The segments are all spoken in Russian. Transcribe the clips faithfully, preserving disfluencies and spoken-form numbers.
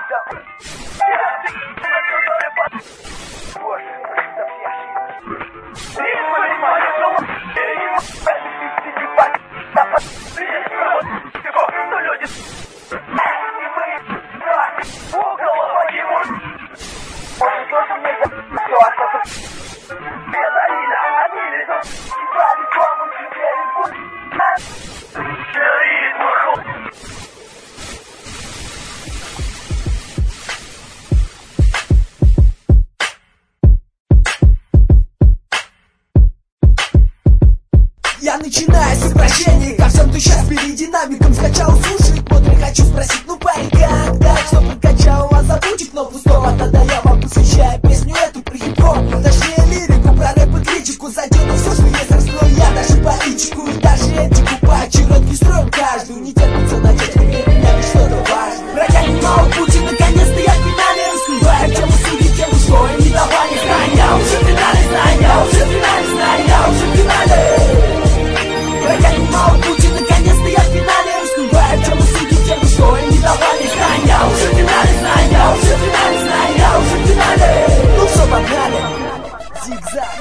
Я начинаю с обращения ко всем, кто сейчас перед динамиком скачал, слушает, модно хочу спросить, ну парень, как так, что прокачал вас забудет, но пустого, тогда я вам посвящаю песню эту про хип-хоп, точнее лирику, про рэп и критику, задену все, что есть, раскрою я даже политику и даже этику, поочередки строим каждую, не терпится начать, вернее, меня ведь что-то важно. Протянем новый путь и наконец-то я в финале раскрываю тему судей, тему что им не давали, знаю, я уже в финале, знаю, я уже в финале, знаю, я уже в финале. Протянем новый путь и наконец-то я в финале раскрываю тему судей, тему что им не давали, знаю, я уже в финале, знаю, я уже в финале, знаю, я уже в финале. Ну все, погнали, зигзаг.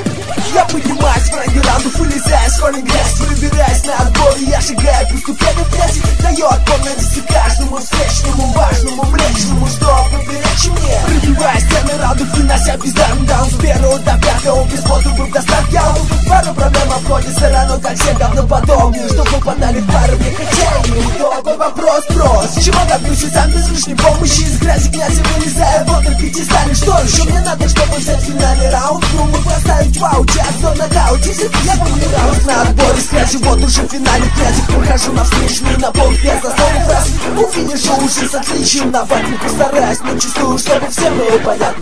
Я поднимаюсь в ранге раундов, вылезая с холли грязь, выбираясь на отбор, и я шагаю по ступеням грязи, даю отпор на десять каждому встречному, важному, млечному, что поперечь мне. Пробивая стены раундов, вынося бездарный даун с первого до пятого, без способа в доставке аутов. Пару проблем обходит, все равно как все говноподобные, что попадали в пару, мне хотя и неудобно. Вопрос прост, чего добьюсь сам без лишней помощи, из грязи князя вылезая, вот и пятистали. Что еще мне надо, чтобы взять в финале раунд, ну поставить вау, час на нокауте, я помню на отборе с грязи, вот уже в финале князя, прохожу на встречную на пол без основных фраз. У финиша уже с отличием, на ватне постараюсь, но чувствую, чтобы всем было понятно.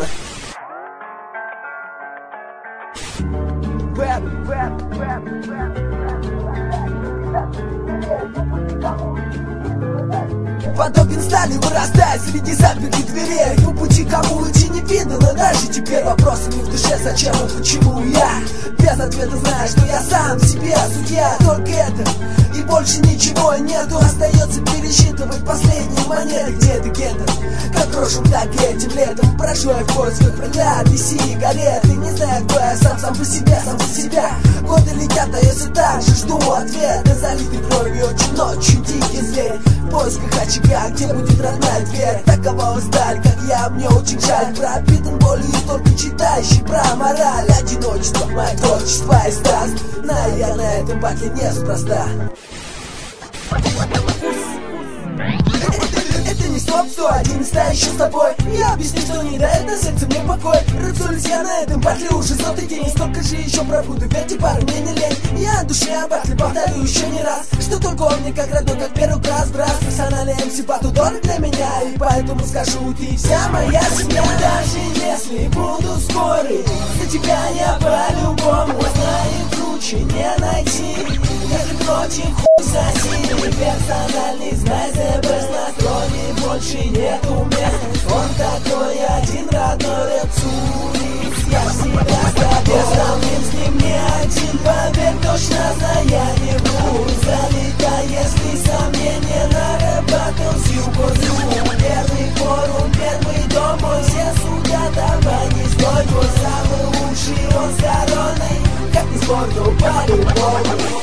Подобен стали, вырастает среди запертых дверей. По пути кому идти не видно, но даже теперь вопросами в душе, зачем и почему я без ответа знаю, что я сам себе судья. Только это и больше ничего нету. Остается пересчитывать последние монеты. Где-то где-то, как прошлым, так и этим летом. Прошу я в поисках проклятый сигареты. Не знаю, кто я сам, сам по себе, сам за себя. Годы летят, а я все так же жду ответа. Залитый кровью очень ночью дикий зверь. В поисках очага, где будет родная дверь. Такова сталь, как я, мне очень жаль. Пропитан болью только читающий про мораль. Одиночество, мое творчество и страст. Но я на этом батле неспроста. Это не стоп, сто один, ста еще с тобой. Я объясню, что не дает на сердце мне покой. Рыцулись я на этом батле уже сотый день. Сколько же еще пробуду, верьте, пару мне не лень. Я от души о батле повторю еще не раз, что только он мне как родной, как первый класс, брат. Персональный эм си батл дорог для меня, и поэтому скажу, ты вся моя семья. Даже если буду скорый, за тебя я по-любому знаю, круче не найти. Если против хуй соси, персональный знай зе бест на троне, больше нету мест. Он такой один, родной рэп-цулис. Я всегда с тобой сравним с ним не один. Поверь, точно знаю, я не вру. Залета, если сомнения на рэп-баттл зил по зилу. Первый форум, первый дом, мой все судят, давай не стой. Твой самый лучший, он с короной, как не спор, то по-любому.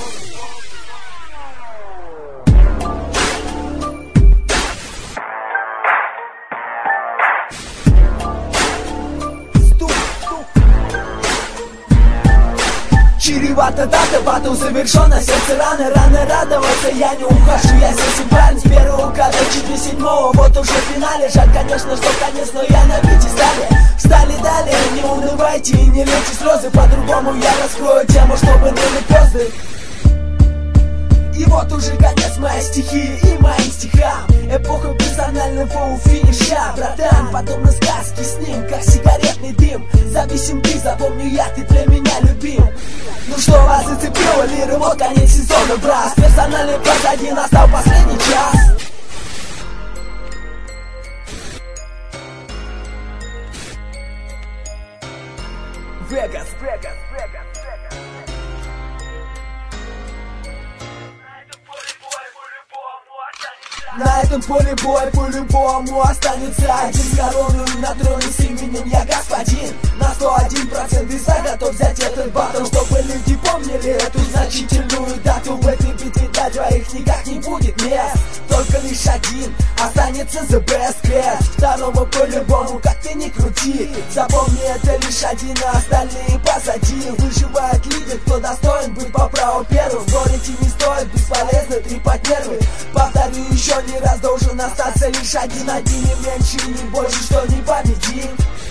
Чревато дата, батл завершен, а сердце рано, рано радоваться. Я не ухожу, я здесь убран с первого года чуть до седьмого. Вот уже в финале, жаль, конечно, что конец, но я на бите стали. Встали далее, не унывайте и не лейте слезы. По-другому я раскрою тему, чтобы не поздно. И вот уже конец моей стихии и моим стихам. Эпоха персонального у финиша, братан. Подобно сказке с ним, как сигаретный дым. Зависим ты, запомню я, ты для меня любим. Ну что вас зацепило, лиры, вот конец сезона, брат. Персональный позади, настал последний час. Вегас, Вегас, Вегас, Вегас. На этом поле бой по-любому останется один с короной на троне с именем я господин. На сто один процент и за готов взять этот батл, чтобы люди помнили эту значительную дату. В этой битве для двоих никак не будет мест, только лишь один останется the best guest. Второго по-любому, как ты ни крути, запомни, это лишь один, а остальные позади. Выживает лидер, кто достоин быть по праву первым. Спорить и не стоит, бесполезно трепать нервы. Повторю еще не раз, должен остаться лишь один. Один и меньше, и не больше, что не победим.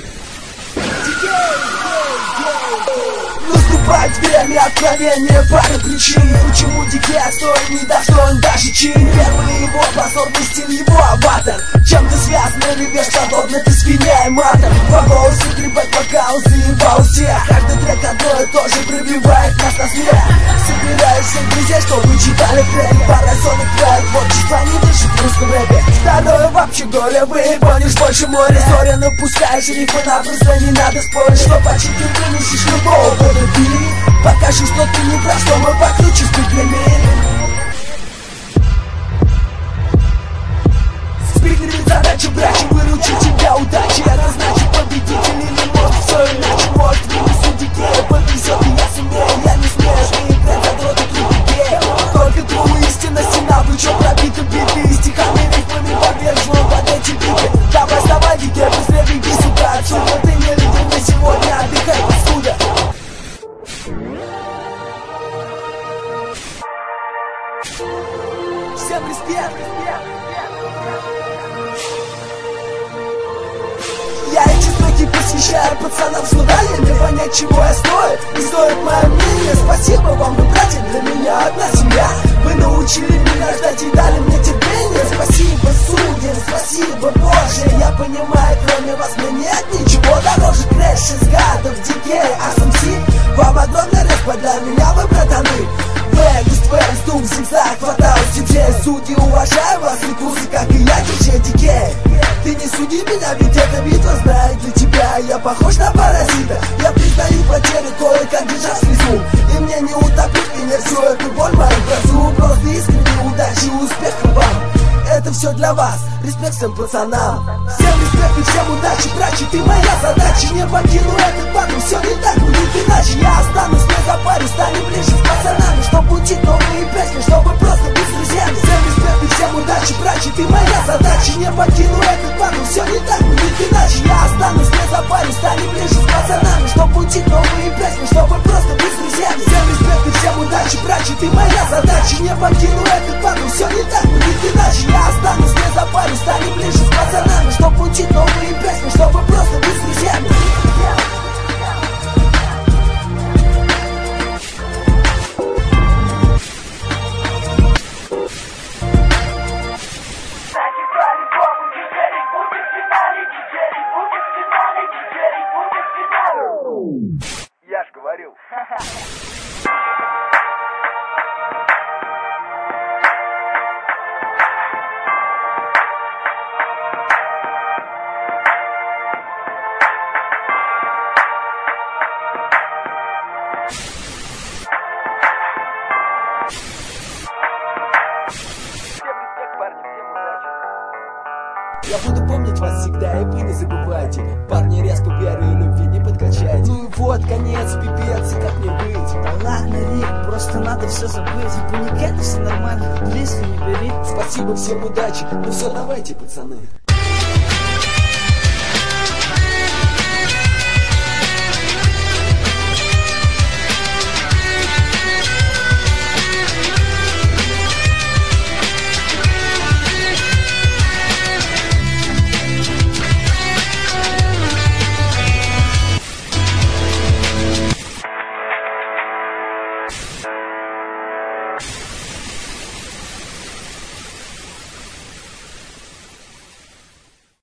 Наступает время откровения, пары причин, почему Дикей стоит недостоин даже чин. Первый его позорный стиль, его аватар. Чем-то связан или вес, подобно ты спине матом. По голосу гребать вокал, заебал всех. Каждый трек одно и то же пробивает нас на смех. Собираюсь всех друзей, чтобы читали трек. Паразонный трек, творчество не дышит в русском рэпе. Второе вообще горе, выебанишь больше моря. Соря, напускаешь рифы напросто, не надо спорить, что почти ты вынесешь любого подруги. Покажи, что ты не прав, что мы покруче спикерами. Спикерами задача, братья, выручить тебя удачи. Это значит победитель или может все иначе. Может вынесу Дикея, подвезет и я сумею. Я не смею, что играть задроты труднее. Только твою истинность и на плечо пробиты биты. И стихами рифмами подвержены под эти биты. Давай вставай, Дикей, быстрее беги сюда отсюда. Ты не любим на сегодня, отдыхай, паскуда. Всем респект! Я эти строки посвящаю пацанам, что дали мне понять, чего я стою. И стоит мое мнение, спасибо вам, вы братья, для меня одна семья. Вы научили меня ждать и дали мне терпение. Спасибо, судья, спасибо, Боже. Я понимаю, кроме вас мне нет ничего дороже. Крэш из гадов, Дикей, эй эм си. Вам огромный респект, для меня вы братаны. Бэк, бэк, стук, зигзаг, хватаю сидей. Судьи, уважаю вас, рекурсы, как и я, диджей Дикей. Ты не суди меня, ведь эта битва знает для тебя. Я похож на паразита, я признаю потерю, кое-как держа слезу. И мне не утопить меня всю эту боль мою грозу. Просто искренне удачи и успеха вам. Это все для вас, респект всем пацанам. Всем респект и всем удачи, братья, ты моя задача. Не покину этот батл, все не так будет иначе. Я останусь, не запарюсь, станем ближе с пацанами, чтобы учить новые песни, чтобы просто быть с друзьями. Всем респект и всем удачи, братья, ты моя задача. Не покину этот батл, все не так будет иначе. Я останусь, не запарюсь, станем ближе с пацанами, чтобы учить новые песни, чтобы просто быть с друзьями. Всем респект и всем удачи, братья, ты моя задача. Не покину этот батл, все не так будет иначе. Я останусь, не запарюсь, станем ближе с пацанами, чтобы учить новые песни, чтобы просто быть с друзьями. Я ж говорил. Я буду помнить вас всегда, и вы не забывайте. Парни, резко веру и любви не подкачайте. Ну и вот, конец, пипец, и как мне быть? Да ладно, Рик, просто надо все забыть. Типа, не все нормально, если не бери. Спасибо, всем удачи, ну все, давайте, пацаны.